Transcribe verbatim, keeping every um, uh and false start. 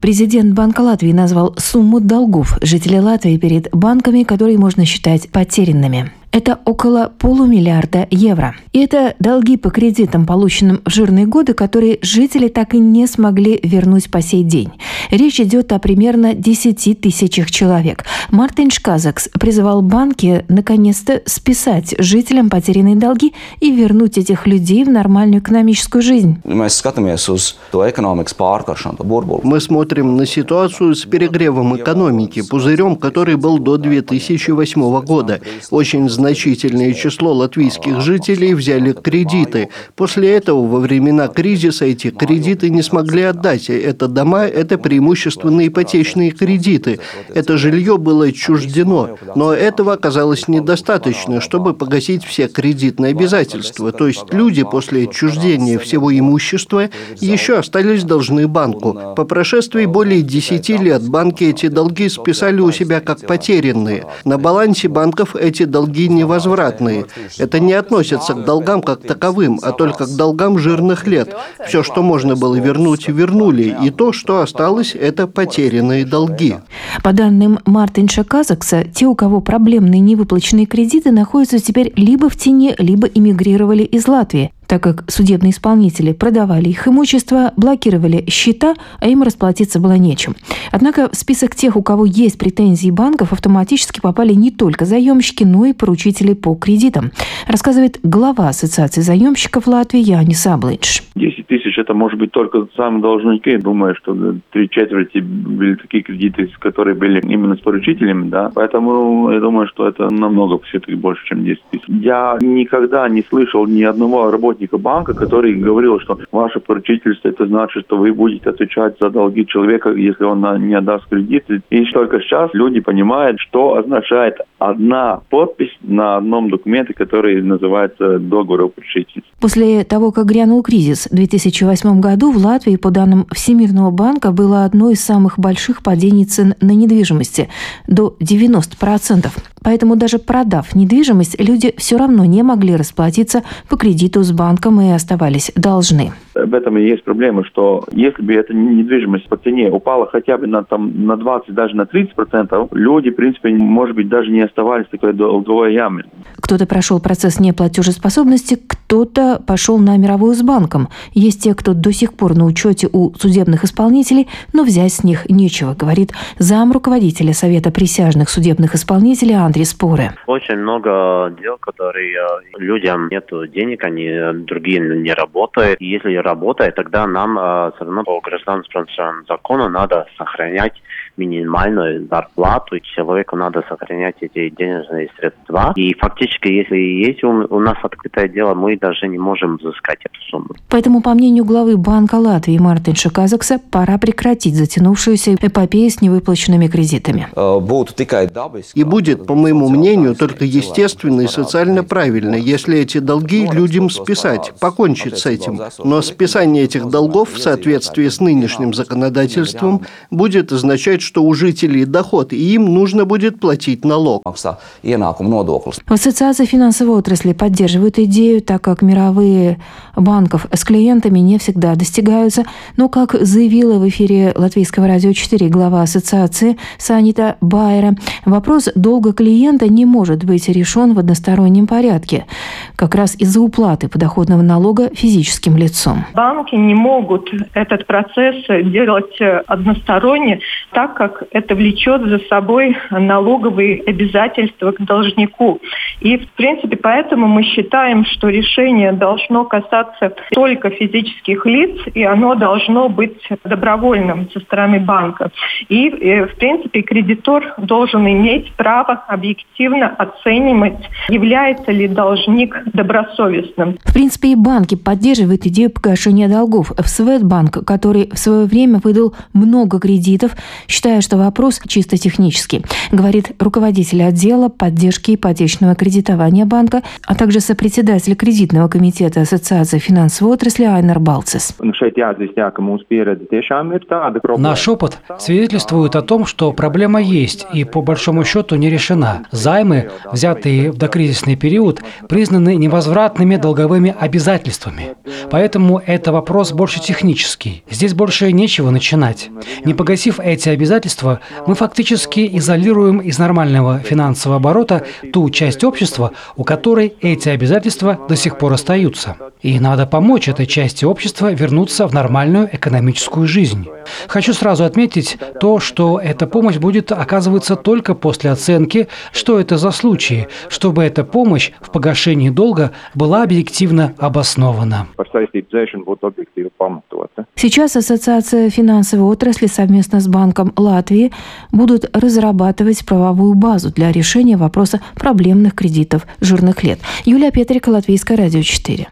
Президент Банка Латвии назвал сумму долгов жителей Латвии перед банками, которые можно считать потерянными. Это около полумиллиарда евро. И это долги по кредитам, полученным в жирные годы, которые жители так и не смогли вернуть по сей день. Речь идет о примерно десяти тысячах человек. Мартинш Казакс призывал банки наконец-то списать жителям потерянные долги и вернуть этих людей в нормальную экономическую жизнь. Мы смотрим на ситуацию с перегревом экономики, пузырем, который был до две тысячи восьмого года. Очень значительное число латвийских жителей взяли кредиты. После этого, во времена кризиса, эти кредиты не смогли отдать. Это дома, это преимущественно ипотечные кредиты. Это жилье было отчуждено. Но этого оказалось недостаточно, чтобы погасить все кредитные обязательства. То есть люди после отчуждения всего имущества еще остались должны банку. По прошествии более десяти лет банки эти долги списали у себя как потерянные. На балансе банков эти долги невозвратные. Это не относится к долгам как таковым, а только к долгам жирных лет. Все, что можно было вернуть, вернули, и то, что осталось, это потерянные долги. По данным Мартинша Казакса, те, у кого проблемные невыплаченные кредиты, находятся теперь либо в тени, либо эмигрировали из Латвии, так как судебные исполнители продавали их имущество, блокировали счета, а им расплатиться было нечем. Однако в список тех, у кого есть претензии банков, автоматически попали не только заемщики, но и поручители по кредитам, рассказывает глава Ассоциации заемщиков Латвии Янис Аблинш. десять тысяч это может быть только сами должники. Думаю, что три четверти были такие кредиты, которые были именно с поручителями, да. Поэтому я думаю, что это намного все-таки больше, чем десять тысяч. Я никогда не слышал ни одного работника банка, который говорил, что ваше поручительство, это значит, что вы будете отвечать за долги человека, если он не отдаст кредит. И только сейчас люди понимают, что означает одна подпись на одном документе, который называется договор о поручительстве. После того, как грянул кризис в две тысячи восьмом году, в Латвии, по данным Всемирного банка, было одно из самых больших падений цен на недвижимости – до девяноста процентов. Поэтому даже продав недвижимость, люди все равно не могли расплатиться по кредиту с банком и оставались должны. В этом и есть проблема, что если бы эта недвижимость по цене упала хотя бы на, там, на двадцать, даже на тридцать процентов, люди, в принципе, может быть, даже не оставались в такой долговой яме. Кто-то прошел процесс неплатежеспособности, кто-то пошел на мировую с банком. Есть те, кто до сих пор на учете у судебных исполнителей, но взять с них нечего, говорит зам руководителя Совета присяжных судебных исполнителей Андрей Споре. Очень много дел, которые людям нет денег, они другие не работают. И если работает, тогда нам э, все равно по гражданскому закону надо сохранять минимальную зарплату, и человеку надо сохранять эти денежные средства. И фактически, если есть у, у нас открытое дело, мы даже не можем взыскать эту сумму. Поэтому, по мнению главы Банка Латвии Мартинша Казакса, пора прекратить затянувшуюся эпопею с невыплаченными кредитами. И будет, по моему мнению, только естественно и социально правильно, если эти долги людям списать, покончить с этим. Но списание этих долгов в соответствии с нынешним законодательством будет означать, что у жителей доход, и им нужно будет платить налог. В Ассоциации финансовой отрасли поддерживают идею, так как мировые банков с клиентами не всегда достигаются. Но, как заявила в эфире Латвийского радио четыре глава Ассоциации Санита Байера, вопрос долга клиента не может быть решен в одностороннем порядке, как раз из-за уплаты подоходного налога физическим лицом. Банки не могут этот процесс делать односторонне, так как это влечет за собой налоговые обязательства к должнику. И, в принципе, поэтому мы считаем, что решение должно касаться только физических лиц, и оно должно быть добровольным со стороны банка. И, в принципе, кредитор должен иметь право объективно оценивать, является ли должник добросовестным. В принципе, и банки поддерживают идею погашения долгов. В Светбанк, который в свое время выдал много кредитов, считая, что вопрос чисто технический, говорит руководитель отдела поддержки ипотечного кредитования банка, а также сопредседатель кредитного комитета Ассоциации финансовой отрасли Айнар Балцис. Наш опыт свидетельствует о том, что проблема есть и по большому счету не решена. Займы, взятые в докризисный период, признаны невозвратными долговыми обязательствами. Поэтому что это вопрос больше технический. Здесь больше нечего начинать. Не погасив эти обязательства, мы фактически изолируем из нормального финансового оборота ту часть общества, у которой эти обязательства до сих пор остаются. И надо помочь этой части общества вернуться в нормальную экономическую жизнь. Хочу сразу отметить то, что эта помощь будет оказываться только после оценки, что это за случаи, чтобы эта помощь в погашении долга была объективно обоснована. Сейчас Ассоциация финансовой отрасли совместно с Банком Латвии будут разрабатывать правовую базу для решения вопроса проблемных кредитов жирных лет. Юлия Петрика, Латвийское радио четыре.